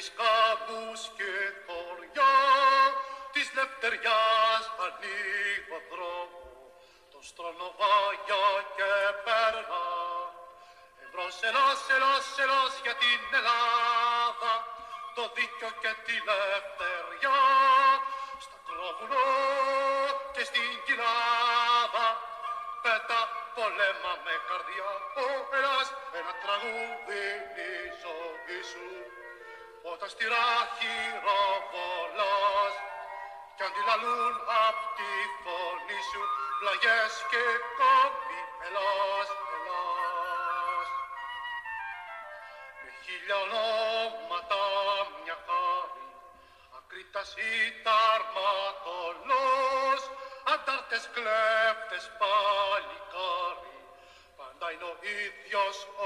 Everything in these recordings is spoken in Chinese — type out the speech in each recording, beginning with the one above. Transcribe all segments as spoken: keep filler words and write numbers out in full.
της κάπους και χωριά, της λευτεριάς ανοίγω δρόμο, τον στρονοβάγια και περνά. Εμπρός, ελάς, ελάς, ελάς για την Ελλάδα, το δίκιο και τη λευτεριά, στα Κρόβουνο και στην Κοιλάδα, πέτα πολέμα με καρδιά. Ω, ελάς, ένα τραγούδι η ζωή σου, όταν στη ράχη ροβολάς, κι αντιλαλούν απ' τη φωνή σου πλαγιές και κόμπι. Ελλάς, Ελλάς, με χίλια ονόματα μια χάρη, Ακρίτας ηταρματολός, αντάρτες κλέφτες παλικάρι, πάντα είναι ο ίδιος ο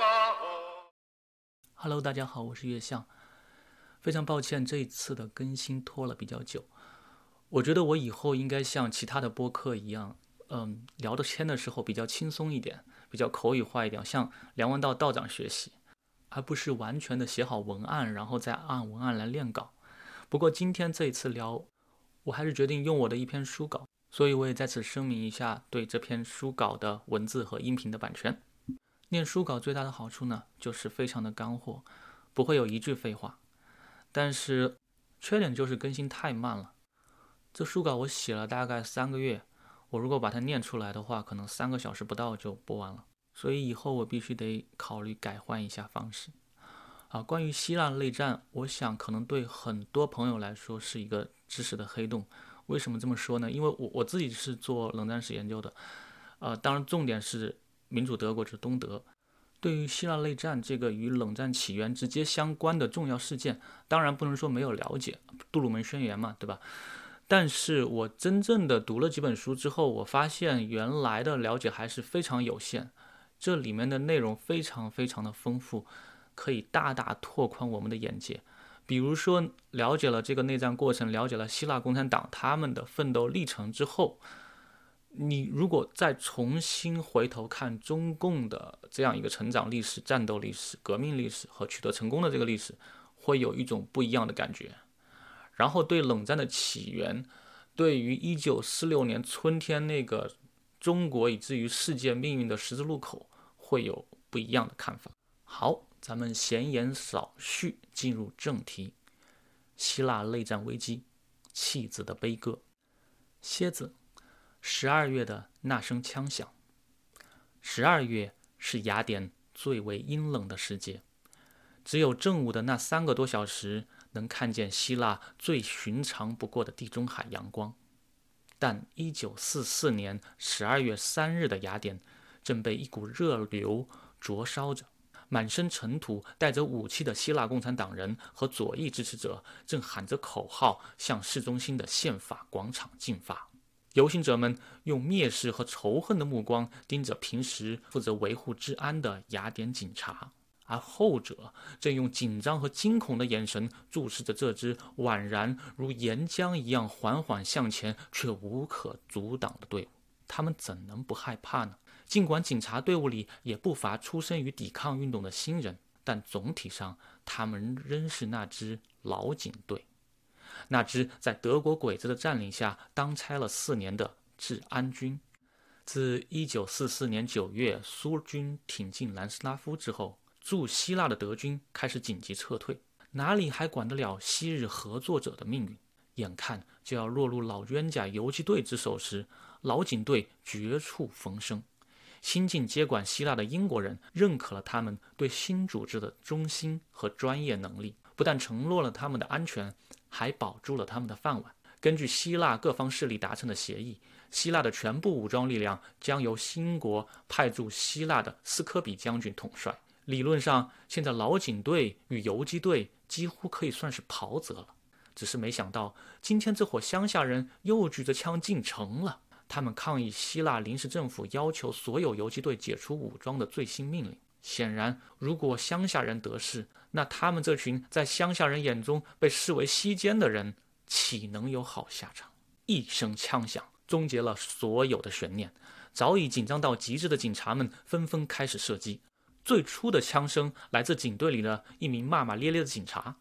λαός。 Hello， 大家好，我是月相。非常抱歉这一次的更新拖了比较久。我觉得我以后应该像其他的播客一样，嗯，聊得天的时候比较轻松一点，比较口语化一点，向梁文道道长学习，而不是完全的写好文案，然后再按文案来练稿。不过今天这一次聊，我还是决定用我的一篇书稿，所以我也在此声明一下对这篇书稿的文字和音频的版权。念书稿最大的好处呢，就是非常的干货，不会有一句废话。但是缺点就是更新太慢了。这书稿我写了大概三个月，我如果把它念出来的话，可能三个小时不到就播完了。所以以后我必须得考虑改换一下方式。啊，关于希腊内战，我想可能对很多朋友来说是一个知识的黑洞。为什么这么说呢？因为我我自己是做冷战史研究的，呃，当然重点是民主德国之东德。对于希腊内战这个与冷战起源直接相关的重要事件，当然不能说没有了解，杜鲁门宣言嘛，对吧？但是我真正的读了几本书之后，我发现原来的了解还是非常有限，这里面的内容非常非常的丰富，可以大大拓宽我们的眼界。比如说了解了这个内战过程，了解了希腊共产党他们的奋斗历程之后，你如果再重新回头看中共的这样一个成长历史、战斗历史、革命历史和取得成功的这个历史，会有一种不一样的感觉。然后对冷战的起源，对于一九四六年春天那个中国以至于世界命运的十字路口，会有不一样的看法。好，咱们闲言少叙，进入正题。希腊内战危机，弃子的悲歌。蝎子，十二月的那声枪响。十二月是雅典最为阴冷的时节，只有正午的那三个多小时能看见希腊最寻常不过的地中海阳光。但一九四四年十二月三日的雅典正被一股热流灼烧着，满身尘土带着武器的希腊共产党人和左翼支持者正喊着口号向市中心的宪法广场进发。游行者们用蔑视和仇恨的目光盯着平时负责维护治安的雅典警察，而后者正用紧张和惊恐的眼神注视着这支宛然如岩浆一样缓缓向前却无可阻挡的队伍。他们怎能不害怕呢？尽管警察队伍里也不乏出身于抵抗运动的新人，但总体上他们仍是那支老警队，那支在德国鬼子的占领下当差了四年的治安军。自一九四四年九月苏军挺进南斯拉夫之后，驻希腊的德军开始紧急撤退，哪里还管得了昔日合作者的命运？眼看就要落入老冤家游击队之手时，老警队绝处逢生。新晋接管希腊的英国人认可了他们对新组织的忠心和专业能力，不但承诺了他们的安全，还保住了他们的饭碗。根据希腊各方势力达成的协议，希腊的全部武装力量将由新国派驻希腊的斯科比将军统帅。理论上，现在老警队与游击队几乎可以算是袍泽了。只是没想到，今天这伙乡下人又举着枪进城了。他们抗议希腊临时政府要求所有游击队解除武装的最新命令。显然，如果乡下人得势，那他们这群在乡下人眼中被视为西奸的人，岂能有好下场？一声枪响，终结了所有的悬念。早已紧张到极致的警察们纷纷开始射击。最初的枪声来自警队里的一名骂骂咧咧的警察，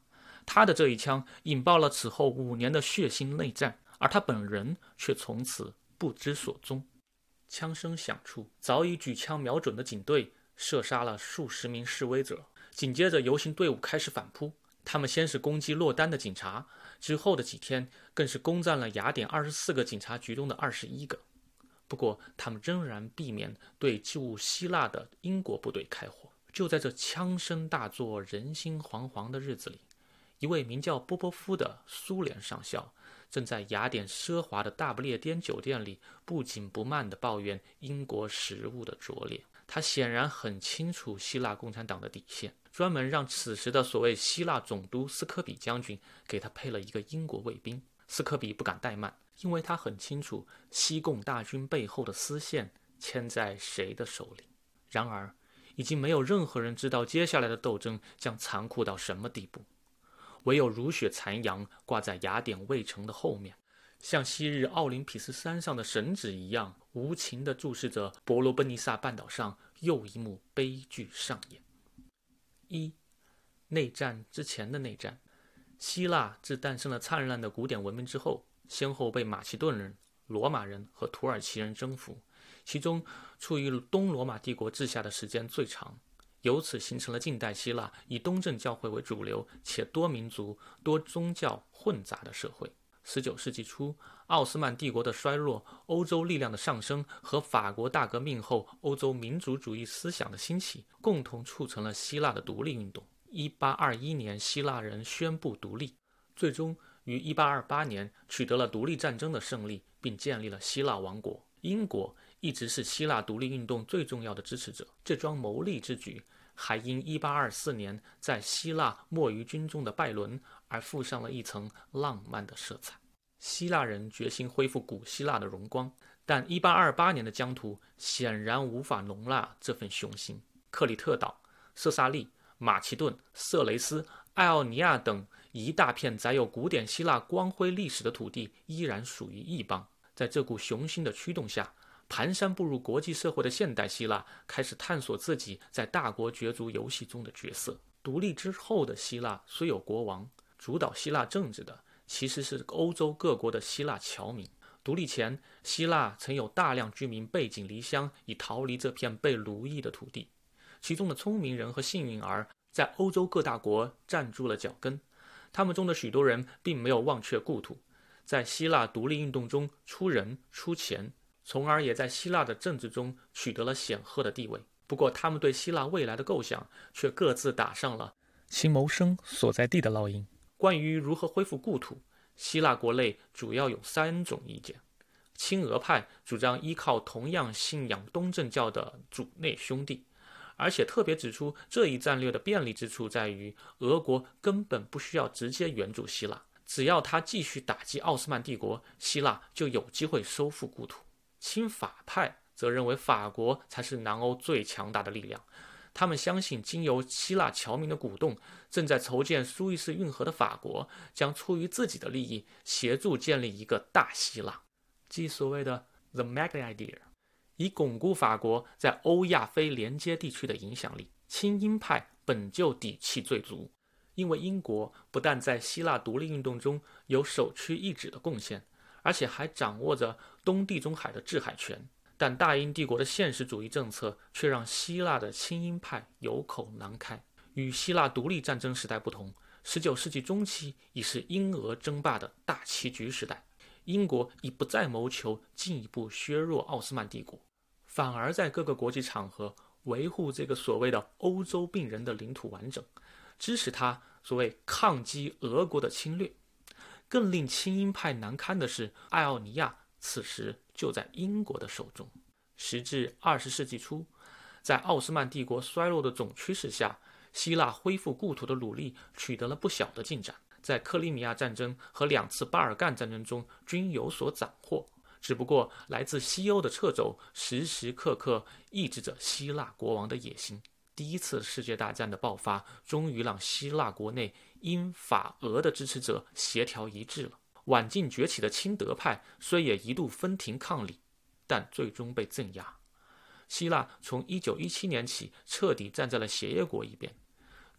他的这一枪引爆了此后五年的血腥内战，而他本人却从此不知所踪。枪声响处，早已举枪瞄准的警队射杀了数十名示威者，紧接着游行队伍开始反扑。他们先是攻击落单的警察，之后的几天更是攻占了雅典二十四个警察局中的二十一个。不过他们仍然避免对驻希腊的英国部队开火。就在这枪声大作、人心惶惶的日子里，一位名叫波波夫的苏联上校正在雅典奢华的大不列颠酒店里不紧不慢地抱怨英国食物的拙劣。他显然很清楚希腊共产党的底线，专门让此时的所谓希腊总督斯科比将军给他配了一个英国卫兵。斯科比不敢怠慢，因为他很清楚西贡大军背后的丝线牵在谁的手里。然而已经没有任何人知道接下来的斗争将残酷到什么地步，唯有如雪残阳挂在雅典卫城的后面，像昔日奥林匹斯山上的神祇一样，无情地注视着伯罗奔尼撒半岛上又一幕悲剧上演。一、内战之前的内战。希腊自诞生了灿烂的古典文明之后，先后被马其顿人、罗马人和土耳其人征服，其中处于东罗马帝国治下的时间最长，由此形成了近代希腊以东正教会为主流且多民族、多宗教混杂的社会。十九世纪初，奥斯曼帝国的衰落、欧洲力量的上升和法国大革命后欧洲民族主义思想的兴起，共同促成了希腊的独立运动。一八二一年，希腊人宣布独立，最终于一八二八年取得了独立战争的胜利，并建立了希腊王国。英国一直是希腊独立运动最重要的支持者，这桩谋利之举还因一八二四年在希腊墨鱼军中的拜伦而附上了一层浪漫的色彩。希腊人决心恢复古希腊的荣光，但一八二八年的疆土显然无法容纳这份雄心。克里特岛、色萨利、马其顿、色雷斯、艾奥尼亚等一大片载有古典希腊光辉历史的土地依然属于异邦。在这股雄心的驱动下，蹒跚步入国际社会的现代希腊开始探索自己在大国角逐游戏中的角色。独立之后的希腊虽有国王，主导希腊政治的其实是欧洲各国的希腊侨民。独立前，希腊曾有大量居民背井离乡，以逃离这片被奴役的土地。其中的聪明人和幸运儿在欧洲各大国站住了脚跟，他们中的许多人并没有忘却故土，在希腊独立运动中出人出钱，从而也在希腊的政治中取得了显赫的地位。不过他们对希腊未来的构想却各自打上了其谋生所在地的烙印。关于如何恢复故土，希腊国内主要有三种意见。亲俄派主张依靠同样信仰东正教的主内兄弟，而且特别指出这一战略的便利之处在于，俄国根本不需要直接援助希腊，只要他继续打击奥斯曼帝国，希腊就有机会收复故土。亲法派则认为法国才是南欧最强大的力量，他们相信经由希腊侨民的鼓动，正在筹建苏伊士运河的法国将出于自己的利益协助建立一个大希腊，即所谓的 The Magna Idea， 以巩固法国在欧亚非连接地区的影响力。亲英派本就底气最足，因为英国不但在希腊独立运动中有首屈一指的贡献，而且还掌握着东地中海的制海权。但大英帝国的现实主义政策却让希腊的亲英派有口难开。与希腊独立战争时代不同，十九世纪中期已是英俄争霸的大棋局时代。英国已不再谋求进一步削弱奥斯曼帝国，反而在各个国际场合维护这个所谓的欧洲病人的领土完整，支持他所谓抗击俄国的侵略。更令亲英派难堪的是，爱奥尼亚此时就在英国的手中。时至二十世纪初，在奥斯曼帝国衰落的总趋势下，希腊恢复故土的努力取得了不小的进展，在克里米亚战争和两次巴尔干战争中均有所斩获。只不过来自西欧的掣肘时时刻刻抑制着希腊国王的野心。第一次世界大战的爆发终于让希腊国内英法俄的支持者协调一致了。晚近崛起的亲德派虽也一度分庭抗礼，但最终被镇压。希腊从一九一七年起彻底站在了协约国一边。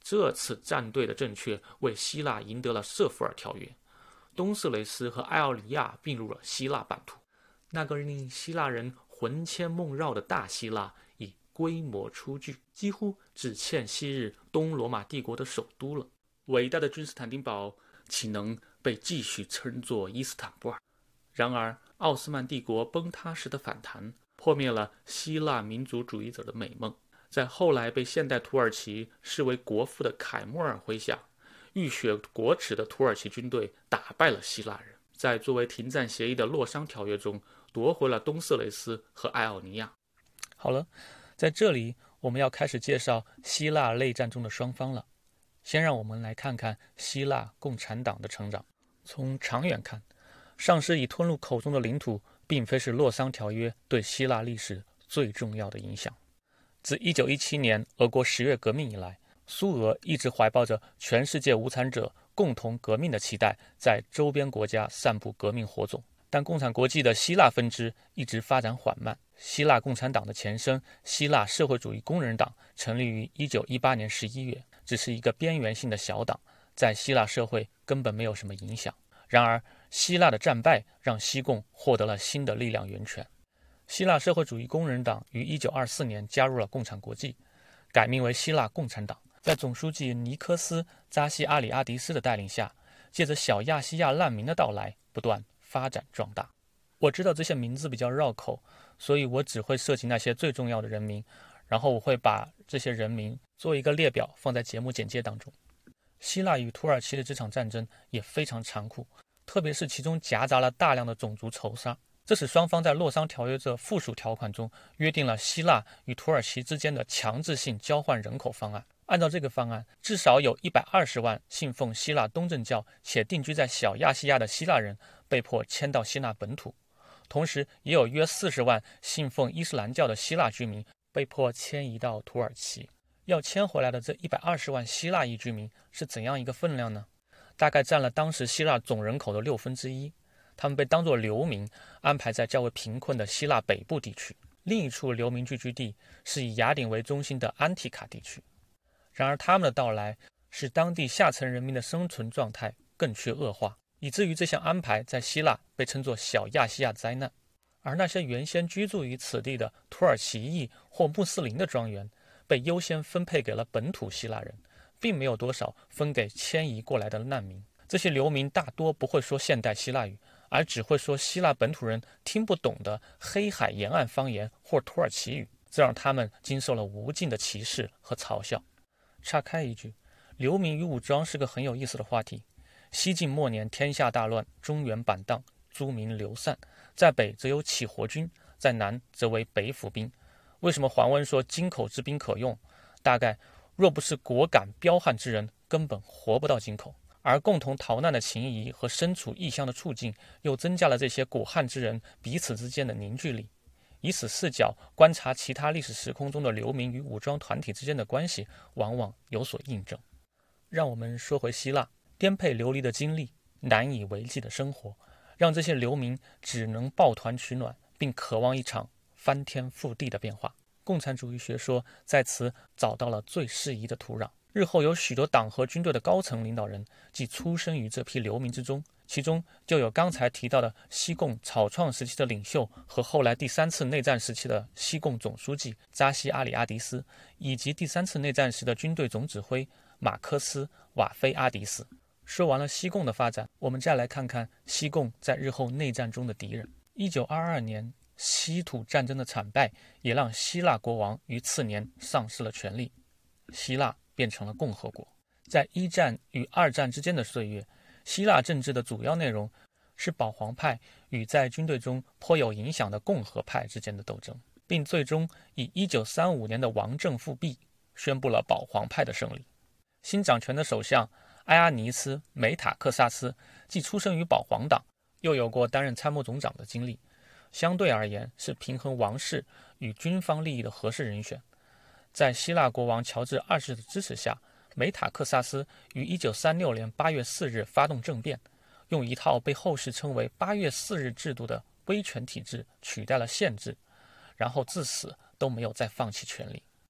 这次战队的正确为希腊赢得了瑟福尔条约，东色雷斯和爱奥尼亚并入了希腊版图。那个令希腊人魂牵梦绕的大希腊已规模初具，几乎只欠昔日东罗马帝国的首都了。伟大的君士坦丁堡岂能被继续称作伊斯坦布尔？然而奥斯曼帝国崩塌时的反弹破灭了希腊民族主义者的美梦。在后来被现代土耳其视为国父的凯末尔麾下，浴血国耻的土耳其军队打败了希腊人，在作为停战协议的洛桑条约中夺回了东色雷斯和爱奥尼亚。好了，在这里我们要开始介绍希腊内战中的双方了。先让我们来看看希腊共产党的成长。从长远看，上师已吞入口中的领土并非是洛桑条约对希腊历史最重要的影响。自一九一七年俄国十月革命以来，苏俄一直怀抱着全世界无产者共同革命的期待，在周边国家散布革命火种。但共产国际的希腊分支一直发展缓慢。希腊共产党的前身希腊社会主义工人党成立于一九一八年十一月，只是一个边缘性的小党，在希腊社会根本没有什么影响。然而希腊的战败让西共获得了新的力量源泉。希腊社会主义工人党于一九二四年加入了共产国际，改名为希腊共产党，在总书记尼科斯·扎西阿里阿迪斯的带领下，借着小亚细亚难民的到来不断发展壮大。我知道这些名字比较绕口，所以我只会涉及那些最重要的人名，然后我会把这些人名做一个列表放在节目简介当中。希腊与土耳其的这场战争也非常残酷，特别是其中夹杂了大量的种族仇杀，这使双方在洛桑条约这附属条款中约定了希腊与土耳其之间的强制性交换人口方案。按照这个方案，至少有一百二十万信奉希腊东正教且定居在小亚细亚的希腊人被迫迁到希腊本土，同时也有约四十万信奉伊斯兰教的希腊居民被迫迁移到土耳其。要迁回来的这一百二十万希腊裔居民是怎样一个分量呢？大概占了当时希腊总人口的六分之一。他们被当作流民安排在较为贫困的希腊北部地区。另一处流民聚居地是以雅典为中心的安提卡地区。然而他们的到来使当地下层人民的生存状态更趋恶化，以至于这项安排在希腊被称作小亚细亚灾难。而那些原先居住于此地的土耳其裔或穆斯林的庄园被优先分配给了本土希腊人，并没有多少分给迁移过来的难民。这些流民大多不会说现代希腊语，而只会说希腊本土人听不懂的黑海沿岸方言或土耳其语，这让他们经受了无尽的歧视和嘲笑。岔开一句，流民与武装是个很有意思的话题。西晋末年天下大乱，中原板荡，诸民流散，在北则有起活军，在南则为北府兵。为什么桓温说京口之兵可用？大概若不是果敢彪悍之人，根本活不到京口。而共同逃难的情谊和身处异乡的处境，又增加了这些果悍之人彼此之间的凝聚力。以此视角观察其他历史时空中的流民与武装团体之间的关系，往往有所印证。让我们说回希腊，颠沛流离的经历，难以为继的生活，让这些流民只能抱团取暖，并渴望一场翻天覆地的变化。共产主义学说在此找到了最适宜的土壤。日后有许多党和军队的高层领导人即出生于这批流民之中，其中就有刚才提到的西共草创时期的领袖和后来第三次内战时期的西共总书记扎西阿里阿迪斯，以及第三次内战时的军队总指挥马科斯瓦菲阿迪斯。说完了西共的发展，我们再来看看西共在日后内战中的敌人。一九二二年西土战争的惨败也让希腊国王于次年丧失了权力，希腊变成了共和国。在一战与二战之间的岁月，希腊政治的主要内容是保皇派与在军队中颇有影响的共和派之间的斗争，并最终以一九三五年的王政复辟宣布了保皇派的胜利。新掌权的首相埃阿尼斯·梅塔克萨斯既出生于保皇党，又有过担任参谋总长的经历，相对而言是平衡王室与军方利益的合适人选。在希腊国王乔治二世的支持下，梅塔克萨斯于一九三六年八月四日发动政变，用一套被后世称为八月四日制度的威权体制取代了宪制，然后至死都没有再放弃权力。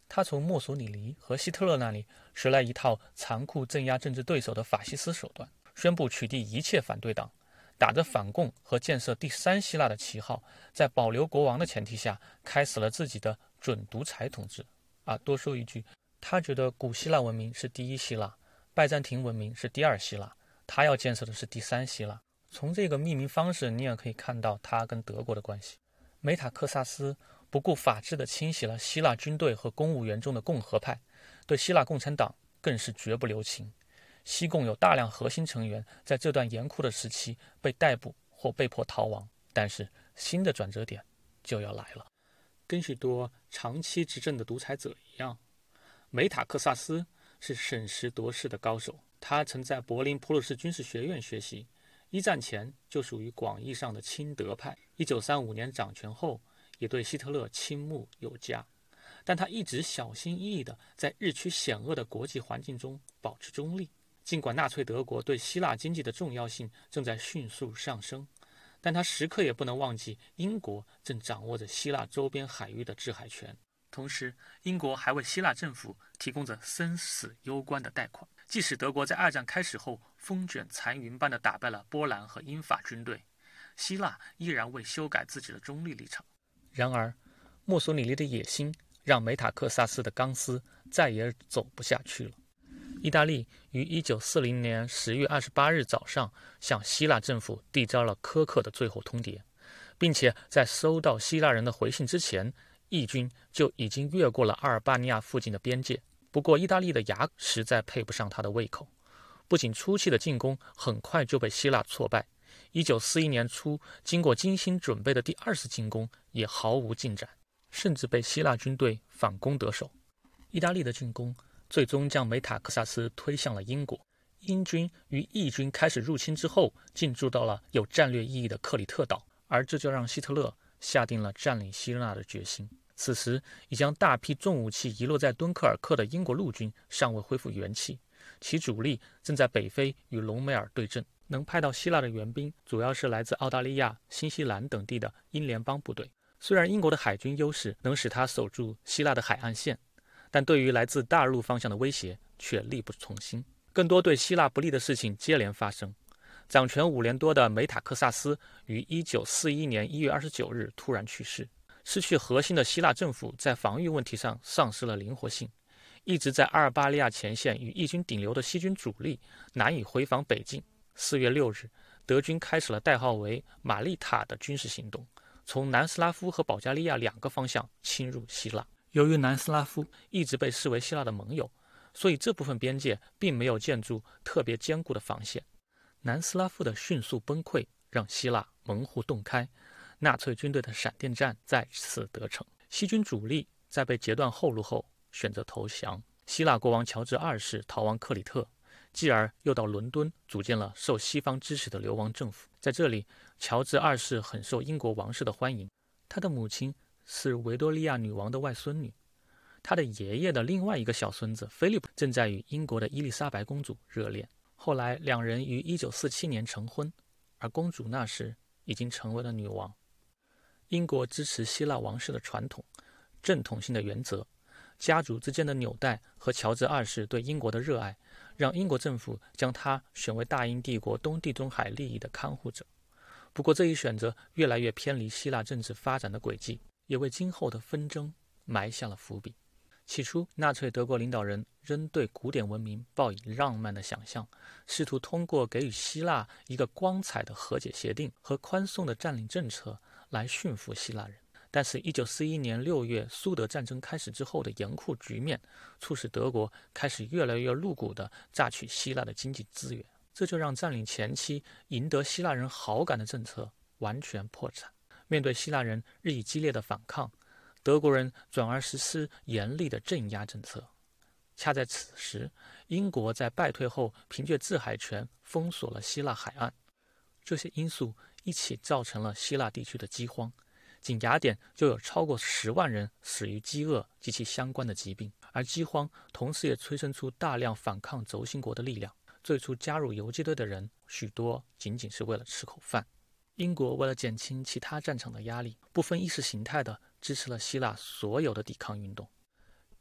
他从墨索里尼和希特勒那里学来一套残酷镇压政治对手的法西斯手段，宣布取缔一切反对党，打着反共和建设第三希腊的旗号，在保留国王的前提下，开始了自己的准独裁统治。啊，多说一句，他觉得古希腊文明是第一希腊，拜占庭文明是第二希腊，他要建设的是第三希腊。从这个命名方式，你也可以看到他跟德国的关系。梅塔克萨斯不顾法治地清洗了希腊军队和公务员中的共和派，对希腊共产党更是绝不留情。西共有大量核心成员在这段严酷的时期被逮捕或被迫逃亡，但是新的转折点就要来了。跟许多长期执政的独裁者一样，梅塔克萨斯是审时度势的高手。他曾在柏林普鲁士军事学院学习，一战前就属于广义上的亲德派，一九三五年掌权后也对希特勒倾慕有加，但他一直小心翼翼地在日趋险恶的国际环境中保持中立。尽管纳粹德国对希腊经济的重要性正在迅速上升，但他时刻也不能忘记英国正掌握着希腊周边海域的制海权。同时，英国还为希腊政府提供着生死攸关的贷款。即使德国在二战开始后风卷残云般地打败了波兰和英法军队，希腊依然未修改自己的中立立场。然而，墨索里尼的野心让梅塔克萨斯的钢丝再也走不下去了。意大利于一九四零年十月二十八日早上向希腊政府递交了苛刻的最后通牒，并且在收到希腊人的回信之前，义军就已经越过了阿尔巴尼亚附近的边界。不过意大利的牙实在配不上他的胃口，不仅初期的进攻很快就被希腊挫败，一九四一年初经过精心准备的第二次进攻也毫无进展，甚至被希腊军队反攻得手。意大利的进攻最终将梅塔克萨斯推向了英国。英军于义军开始入侵之后进驻到了有战略意义的克里特岛，而这就让希特勒下定了占领希腊的决心。此时已将大批重武器遗落在敦刻尔克的英国陆军尚未恢复元气，其主力正在北非与隆美尔对阵。能派到希腊的援兵主要是来自澳大利亚、新西兰等地的英联邦部队。虽然英国的海军优势能使他守住希腊的海岸线，但对于来自大陆方向的威胁却力不从心。更多对希腊不利的事情接连发生。掌权五年多的梅塔克萨斯于一九四一年一月二十九日突然去世。失去核心的希腊政府在防御问题上丧失了灵活性，一直在阿尔巴尼亚前线与义军顶流的西军主力难以回防北境。四月六日，德军开始了代号为玛丽塔的军事行动，从南斯拉夫和保加利亚两个方向侵入希腊。由于南斯拉夫一直被视为希腊的盟友，所以这部分边界并没有建筑特别坚固的防线。南斯拉夫的迅速崩溃让希腊门户洞开，纳粹军队的闪电战再次得逞。西军主力在被截断后路后选择投降，希腊国王乔治二世逃亡克里特，继而又到伦敦组建了受西方支持的流亡政府。在这里，乔治二世很受英国王室的欢迎，他的母亲是维多利亚女王的外孙女，他的爷爷的另外一个小孙子菲利普正在与英国的伊丽莎白公主热恋。后来两人于一九四七年成婚，而公主那时已经成为了女王。英国支持希腊王室的传统、正统性的原则、家族之间的纽带和乔治二世对英国的热爱，让英国政府将他选为大英帝国东地中海利益的看护者。不过这一选择越来越偏离希腊政治发展的轨迹，也为今后的纷争埋下了伏笔。起初，纳粹德国领导人仍对古典文明抱以浪漫的想象，试图通过给予希腊一个光彩的和解协定和宽松的占领政策来驯服希腊人。但是一九四一年六月苏德战争开始之后的严酷局面，促使德国开始越来越露骨地榨取希腊的经济资源，这就让占领前期赢得希腊人好感的政策完全破产。面对希腊人日益激烈的反抗，德国人转而实施严厉的镇压政策。恰在此时，英国在败退后凭借制海权封锁了希腊海岸。这些因素一起造成了希腊地区的饥荒，仅雅典就有超过十万人死于饥饿及其相关的疾病。而饥荒同时也催生出大量反抗轴心国的力量。最初加入游击队的人许多仅仅是为了吃口饭。英国为了减轻其他战场的压力，不分意识形态地支持了希腊所有的抵抗运动。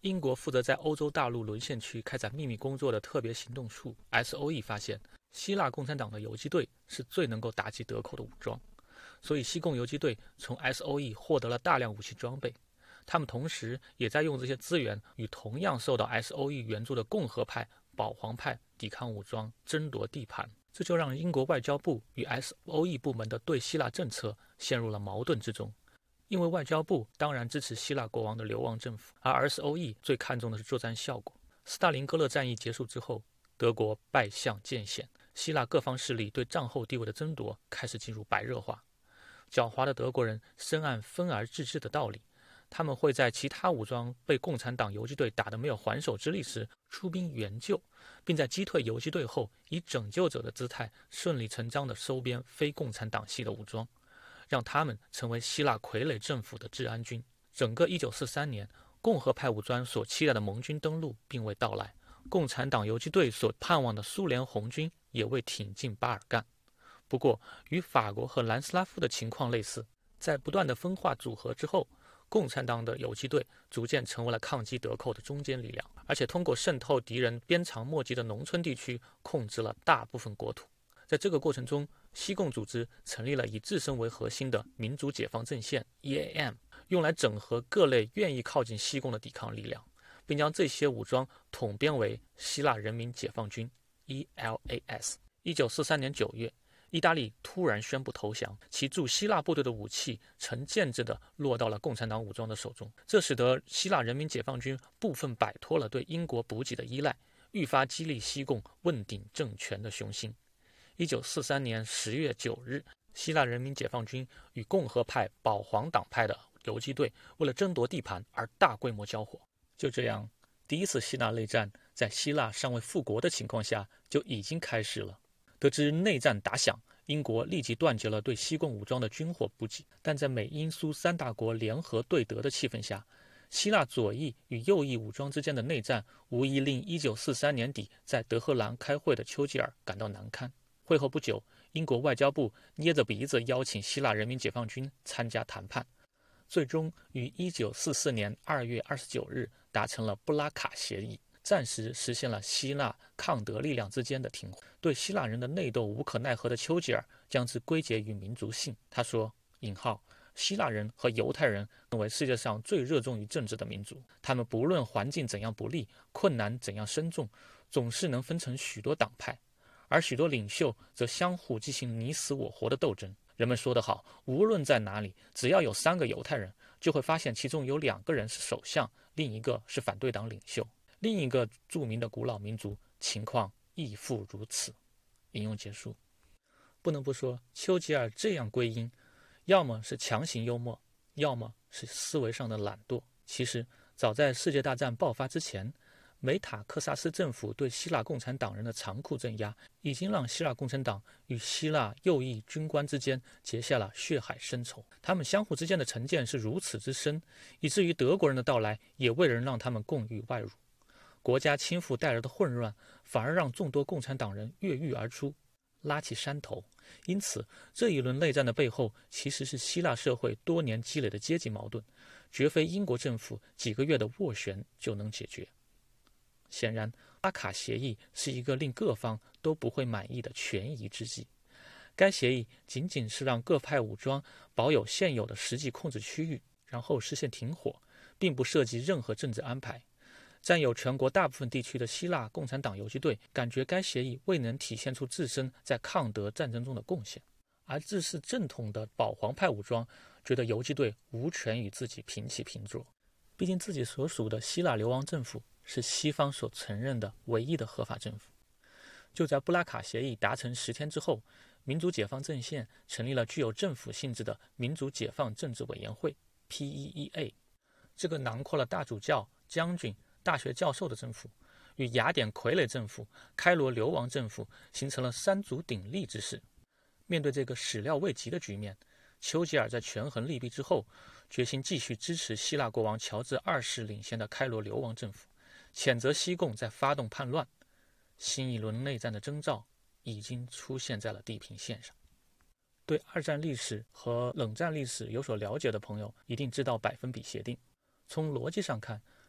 英国负责在欧洲大陆沦陷区开展秘密工作的特别行动处 S O E 发现，希腊共产党的游击队是最能够打击德口的武装，所以西共游击队从 S O E 获得了大量武器装备。他们同时也在用这些资源与同样受到 S O E 援助的共和派、保皇派抵抗武装争夺地盘，这就让英国外交部与 S O E 部门的对希腊政策陷入了矛盾之中。因为外交部当然支持希腊国王的流亡政府，而 S O E 最看重的是作战效果。斯大林格勒战役结束之后，德国败相渐显，希腊各方势力对战后地位的争夺开始进入白热化。狡猾的德国人深谙分而治之的道理，他们会在其他武装被共产党游击队打得没有还手之力时出兵援救，并在击退游击队后以拯救者的姿态顺理成章地收编非共产党系的武装，让他们成为希腊傀儡政府的治安军。整个一九四三年，共和派武装所期待的盟军登陆并未到来，共产党游击队所盼望的苏联红军也未挺进巴尔干。不过，与法国和南斯拉夫的情况类似，在不断的分化组合之后，共产党的游击队逐渐成为了抗击德寇的中坚力量，而且通过渗透敌人鞭长莫及的农村地区，控制了大部分国土。在这个过程中，西共组织成立了以自身为核心的民族解放阵线 E A M， 用来整合各类愿意靠近西共的抵抗力量，并将这些武装统编为希腊人民解放军 E L A S。 一九四三年九月，意大利突然宣布投降，其驻希腊部队的武器成建制地落到了共产党武装的手中，这使得希腊人民解放军部分摆脱了对英国补给的依赖，愈发激励西共问鼎政权的雄心。一九四三年十月九日，希腊人民解放军与共和派、保皇党派的游击队为了争夺地盘而大规模交火。就这样，第一次希腊内战在希腊尚未复国的情况下就已经开始了。得知内战打响，英国立即断绝了对西共武装的军火补给，但在美英苏三大国联合对德的气氛下，希腊左翼与右翼武装之间的内战无疑令一九四三年底在德黑兰开会的丘吉尔感到难堪。会后不久，英国外交部捏着鼻子邀请希腊人民解放军参加谈判，最终于一九四四年二月二十九日达成了布拉卡协议，暂时实现了希腊抗德力量之间的停火。对希腊人的内斗无可奈何的丘吉尔将之归结于民族性。他说：引号希腊人和犹太人成为世界上最热衷于政治的民族，他们不论环境怎样不利，困难怎样深重，总是能分成许多党派，而许多领袖则相互进行你死我活的斗争。人们说得好，无论在哪里，只要有三个犹太人，就会发现其中有两个人是首相，另一个是反对党领袖。另一个著名的古老民族情况亦复如此。引用结束。不能不说，丘吉尔这样归因，要么是强行幽默，要么是思维上的懒惰。其实，早在世界大战爆发之前，梅塔克萨斯政府对希腊共产党人的残酷镇压，已经让希腊共产党与希腊右翼军官之间结下了血海深仇。他们相互之间的成见是如此之深，以至于德国人的到来也未能让他们共御外辱。国家倾覆带来的混乱，反而让众多共产党人跃跃而出，拉起山头。因此，这一轮内战的背后，其实是希腊社会多年积累的阶级矛盾，绝非英国政府几个月的斡旋就能解决。显然，阿卡协议是一个令各方都不会满意的权宜之计。该协议仅仅是让各派武装保有现有的实际控制区域，然后实现停火，并不涉及任何政治安排。占有全国大部分地区的希腊共产党游击队感觉该协议未能体现出自身在抗德战争中的贡献，而自是正统的保皇派武装觉得游击队无权与自己平起平坐。毕竟自己所属的希腊流亡政府是西方所承认的唯一的合法政府。就在布拉卡协议达成十天之后，民族解放阵线成立了具有政府性质的民族解放政治委员会 P E E A。 这个囊括了大主教、将军、大学教授的政府，与雅典傀儡政府、开罗流亡政府形成了三足鼎立之势。面对这个始料未及的局面，丘吉尔在权衡利弊之后，决心继续支持希腊国王乔治二世领衔的开罗流亡政府，谴责西贡在发动叛乱。新一轮内战的征兆已经出现在了地平线上。对二战历史和冷战历史有所了解的朋友一定知道百分比协定。从逻辑上看，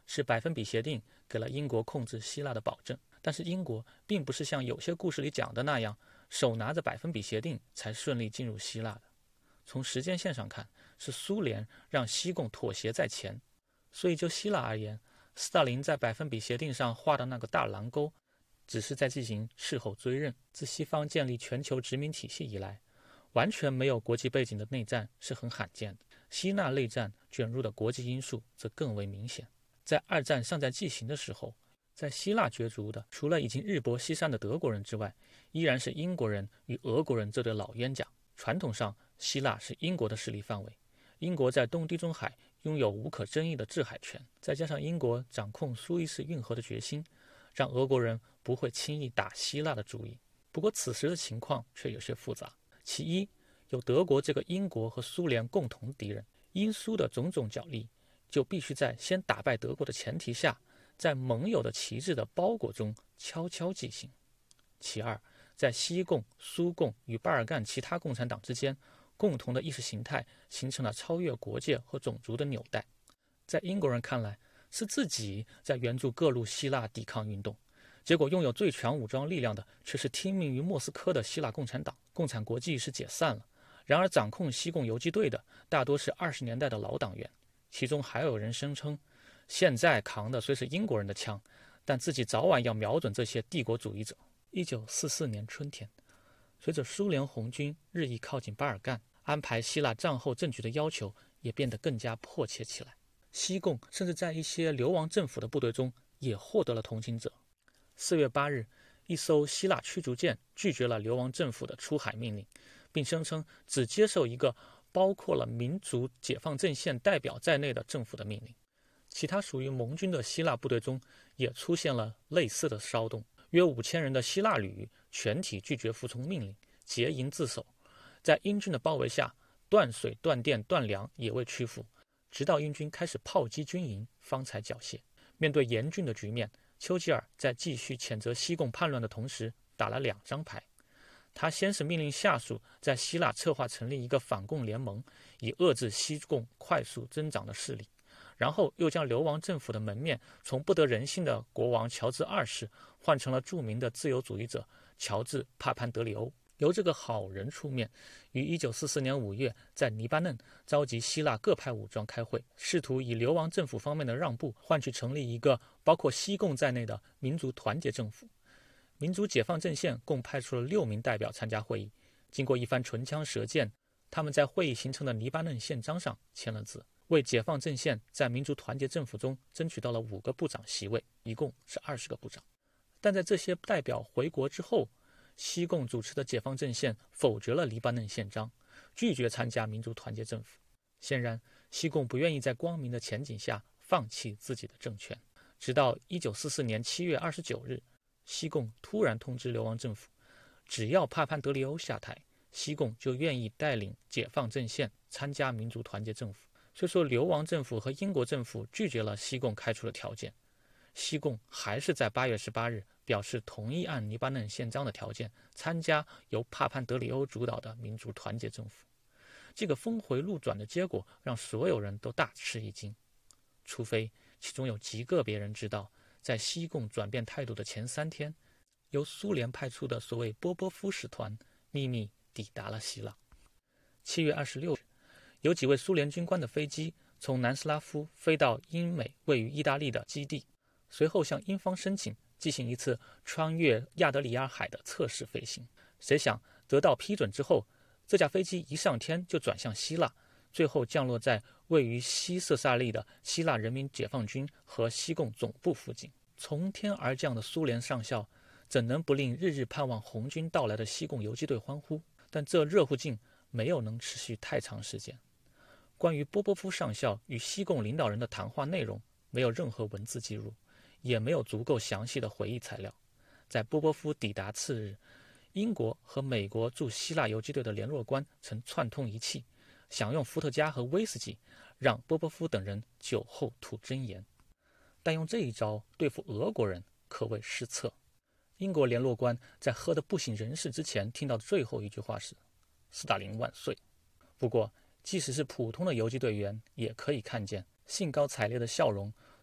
是百分比协定给了英国控制希腊的保证，但是英国并不是像有些故事里讲的那样，手拿着百分比协定才顺利进入希腊的。从时间线上看，是苏联让西贡妥协在前。所以就希腊而言，斯大林在百分比协定上画的那个大蓝勾，只是在进行事后追认。自西方建立全球殖民体系以来，完全没有国际背景的内战是很罕见的。希腊内战卷入的国际因素则更为明显。在二战尚在进行的时候，在希腊角逐的除了已经日薄西山的德国人之外，依然是英国人与俄国人这对老冤家。传统上，希腊是英国的势力范围，英国在东地中海拥有无可争议的制海权，再加上英国掌控苏伊士运河的决心，让俄国人不会轻易打希腊的主意。不过此时的情况却有些复杂。其一，有德国这个英国和苏联共同敌人，英苏的种种角力就必须在先打败德国的前提下，在盟友的旗帜的包裹中悄悄进行。其二，在西共、苏共与巴尔干其他共产党之间，共同的意识形态形成了超越国界和种族的纽带。在英国人看来，是自己在援助各路希腊抵抗运动，结果拥有最强武装力量的却是听命于莫斯科的希腊共产党。共产国际是解散了，然而掌控西共游击队的大多是二十年代的老党员，其中还有人声称，现在扛的虽是英国人的枪，但自己早晚要瞄准这些帝国主义者。一九四四年春天，随着苏联红军日益靠近巴尔干，安排希腊战后政局的要求也变得更加迫切起来。西共甚至在一些流亡政府的部队中也获得了同情者。四月八日，一艘希腊驱逐舰拒绝了流亡政府的出海命令，并声称只接受一个包括了民族解放阵线代表在内的政府的命令。其他属于盟军的希腊部队中也出现了类似的骚动，约五千人的希腊旅全体拒绝服从命令，结营自守。在英军的包围下，断水、断电、断粮也未屈服，直到英军开始炮击军营，方才缴械。面对严峻的局面，丘吉尔在继续谴责西共叛乱的同时，打了两张牌。他先是命令下属在希腊策划成立一个反共联盟，以遏制西共快速增长的势力，然后又将流亡政府的门面从不得人心的国王乔治二世换成了著名的自由主义者乔治·帕潘德里欧。由这个好人出面，于一九四四年五月在黎巴嫩召集希腊各派武装开会，试图以流亡政府方面的让步换取成立一个包括西共在内的民族团结政府。民族解放阵线共派出了六名代表参加会议，经过一番唇枪舌剑，他们在会议形成的黎巴嫩宪章上签了字，为解放阵线在民族团结政府中争取到了五个部长席位，一共是二十个部长。但在这些代表回国之后，西共主持的解放阵线否决了黎巴嫩宪章，拒绝参加民族团结政府。显然，西共不愿意在光明的前景下放弃自己的政权。直到一九四四年七月二十九日，西共突然通知流亡政府，只要帕潘德里欧下台，西共就愿意带领解放阵线参加民族团结政府。虽说流亡政府和英国政府拒绝了西共开出的条件，西共还是在八月十八日表示同意按黎巴嫩宪章的条件参加由帕潘德里欧主导的民族团结政府。这个峰回路转的结果让所有人都大吃一惊，除非其中有极个别人知道，在西共转变态度的前三天，由苏联派出的所谓波波夫使团秘密抵达了希腊。七月二十六日，有几位苏联军官的飞机从南斯拉夫飞到英美位于意大利的基地，随后向英方申请进行一次穿越亚得里亚海的测试飞行。谁想得到批准之后，这架飞机一上天就转向希腊，最后降落在位于西色萨利的希腊人民解放军和西共总部附近。从天而降的苏联上校怎能不令日日盼望红军到来的西共游击队欢呼？但这热乎劲没有能持续太长时间。关于波波夫上校与西共领导人的谈话内容没有任何文字记录，也没有足够详细的回忆材料。在波波夫抵达次日，英国和美国驻希腊游击队的联络官曾串通一气，想用伏特加和威士忌让波波夫等人酒后吐真言。但用这一招对付俄国人可谓失策。英国联络官在喝得不省人事之前听到的最后一句话是斯大林万岁。不过即使是普通的游击队员也可以看见兴高采烈的笑容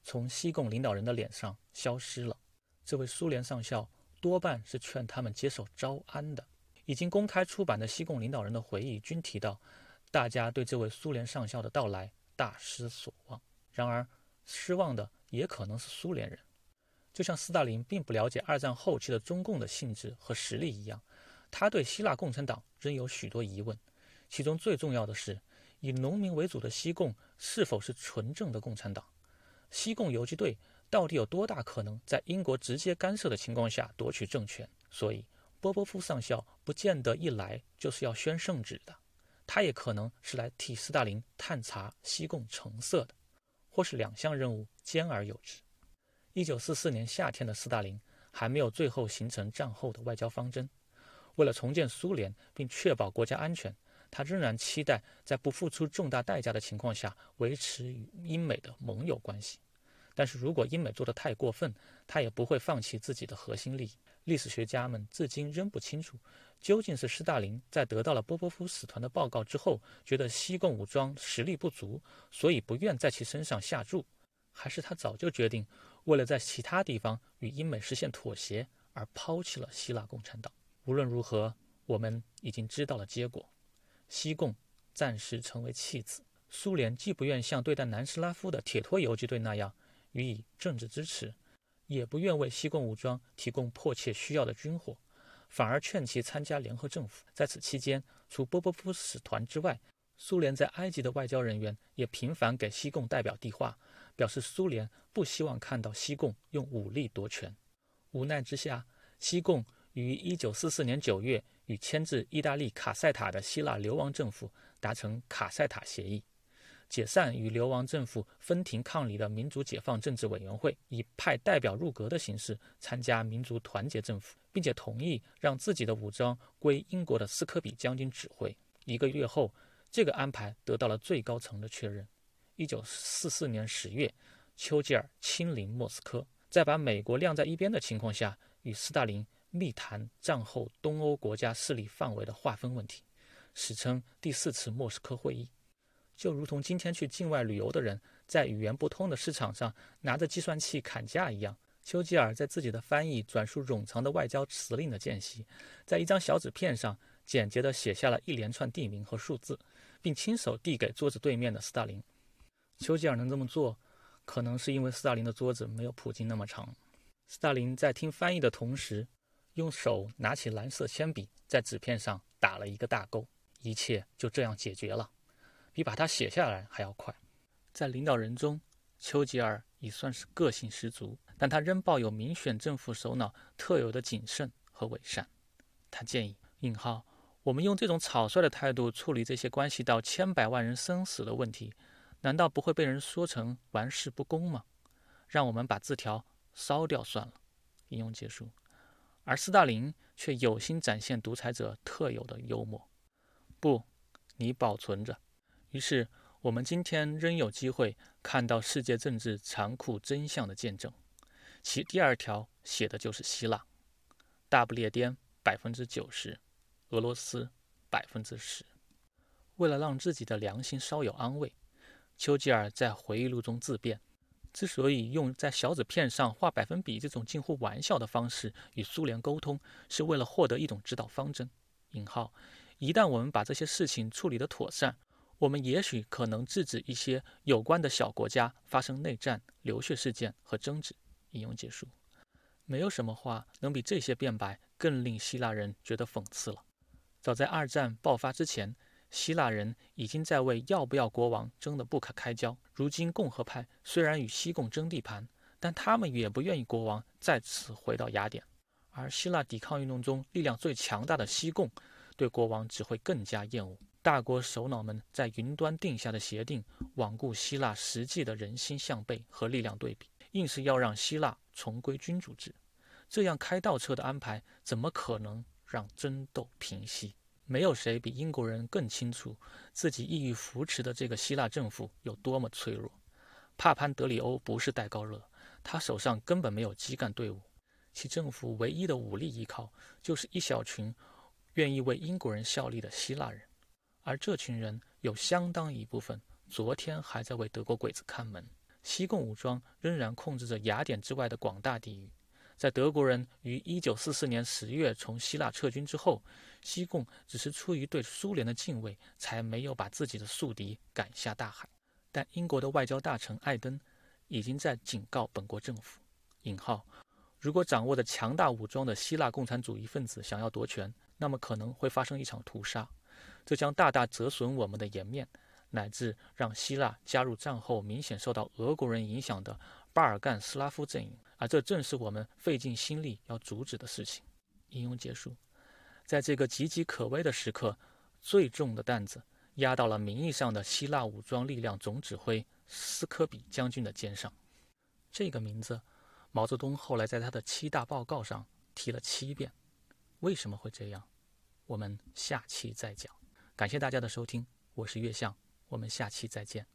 从西贡领导人的脸上消失了。这位苏联上校多半是劝他们接受招安的。已经公开出版的西贡领导人的回忆均提到，大家对这位苏联上校的到来大失所望。然而，失望的也可能是苏联人。就像斯大林并不了解二战后期的中共的性质和实力一样，他对希腊共产党仍有许多疑问。其中最重要的是，以农民为主的西贡是否是纯正的共产党？西贡游击队到底有多大可能在英国直接干涉的情况下夺取政权？所以波波夫上校不见得一来就是要宣圣旨的，他也可能是来替斯大林探查西贡成色的，或是两项任务兼而有之。一九四四年夏天的斯大林还没有最后形成战后的外交方针，为了重建苏联并确保国家安全，他仍然期待在不付出重大代价的情况下维持与英美的盟友关系。但是如果英美做得太过分，他也不会放弃自己的核心利益。历史学家们至今仍不清楚，究竟是斯大林在得到了波波夫使团的报告之后，觉得西贡武装实力不足，所以不愿在其身上下注，还是他早就决定为了在其他地方与英美实现妥协而抛弃了希腊共产党。无论如何，我们已经知道了结果，西贡暂时成为弃子。苏联既不愿像对待南斯拉夫的铁托游击队那样予以政治支持，也不愿为西贡武装提供迫切需要的军火，反而劝其参加联合政府。在此期间，除波波夫使团之外，苏联在埃及的外交人员也频繁给西贡代表递话，表示苏联不希望看到西贡用武力夺权。无奈之下，西贡于一九四四年九月与牵制意大利卡塞塔的希腊流亡政府达成卡塞塔协议，解散与流亡政府分庭抗礼的民族解放政治委员会，以派代表入阁的形式参加民族团结政府，并且同意让自己的武装归英国的斯科比将军指挥。一个月后，这个安排得到了最高层的确认。一九四四年十月，丘吉尔亲临莫斯科，在把美国晾在一边的情况下，与斯大林密谈战后东欧国家势力范围的划分问题，史称第四次莫斯科会议。就如同今天去境外旅游的人在语言不通的市场上拿着计算器砍价一样，丘吉尔在自己的翻译转述冗长的外交辞令的间隙，在一张小纸片上简洁地写下了一连串地名和数字，并亲手递给桌子对面的斯大林。丘吉尔能这么做，可能是因为斯大林的桌子没有普京那么长。斯大林在听翻译的同时，用手拿起蓝色铅笔在纸片上打了一个大勾，一切就这样解决了，比把它写下来还要快。在领导人中，丘吉尔已算是个性十足，但他仍抱有民选政府首脑特有的谨慎和伪善。他建议引号我们用这种草率的态度处理这些关系到千百万人生死的问题，难道不会被人说成玩世不恭吗？让我们把字条烧掉算了。引用结束。而斯大林却有心展现独裁者特有的幽默。不，你保存着。于是我们今天仍有机会看到世界政治残酷真相的见证。其第二条写的就是希腊，大不列颠百分之九十，俄罗斯百分之十。为了让自己的良心稍有安慰，丘吉尔在回忆录中自辩，之所以用在小纸片上画百分比这种近乎玩笑的方式与苏联沟通，是为了获得一种指导方针。引号一旦我们把这些事情处理得妥善，我们也许可能制止一些有关的小国家发生内战、流血事件和争执。引用结束。没有什么话能比这些辩白更令希腊人觉得讽刺了。早在二战爆发之前，希腊人已经在为要不要国王争得不可开交。如今共和派虽然与西贡争地盘，但他们也不愿意国王再次回到雅典。而希腊抵抗运动中力量最强大的西贡对国王只会更加厌恶。大国首脑们在云端定下的协定罔顾希腊实际的人心向背和力量对比，硬是要让希腊重归君主制。这样开倒车的安排怎么可能让争斗平息？没有谁比英国人更清楚自己意欲扶持的这个希腊政府有多么脆弱。帕潘德里欧不是戴高乐，他手上根本没有基干队伍，其政府唯一的武力依靠就是一小群愿意为英国人效力的希腊人，而这群人有相当一部分昨天还在为德国鬼子看门。 西贡武装仍然控制着雅典之外的广大地域。在德国人于一九四四年十月从希腊撤军之后，西贡只是出于对苏联的敬畏，才没有把自己的宿敌赶下大海。但英国的外交大臣艾登已经在警告本国政府引号如果掌握着强大武装的希腊共产主义分子想要夺权，那么可能会发生一场屠杀，这将大大折损我们的颜面，乃至让希腊加入战后明显受到俄国人影响的巴尔干斯拉夫阵营，而这正是我们费尽心力要阻止的事情。引用结束。在这个岌岌可危的时刻，最重的担子压到了名义上的希腊武装力量总指挥斯科比将军的肩上。这个名字毛泽东后来在他的七大报告上提了七遍。为什么会这样？我们下期再讲。感谢大家的收听，我是月相，我们下期再见。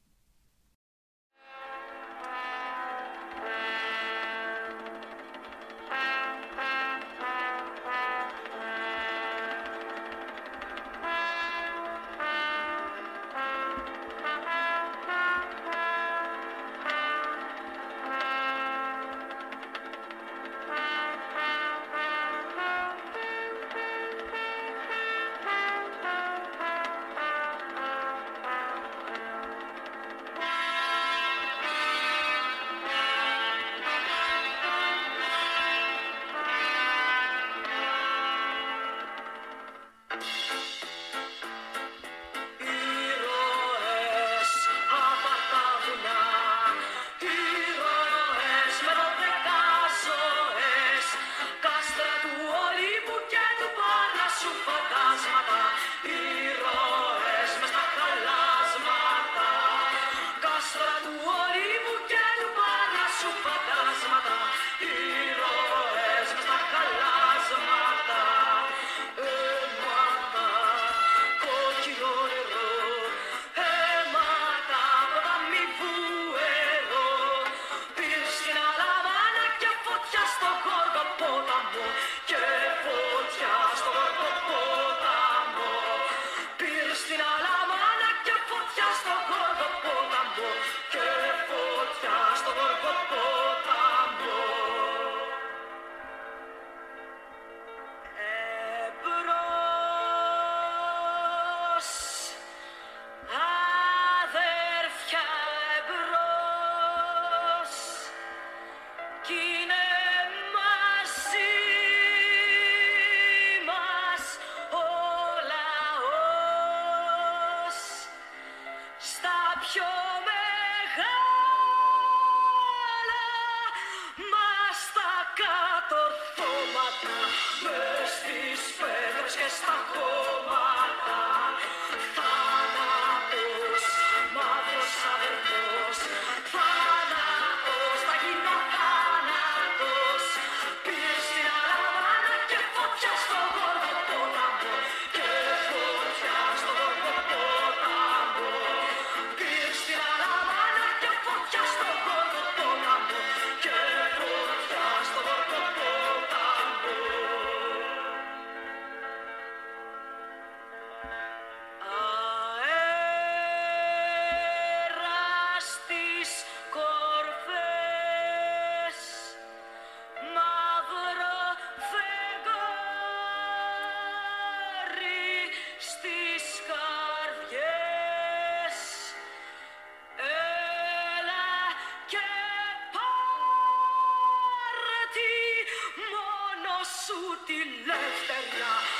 Su τη λευτεριά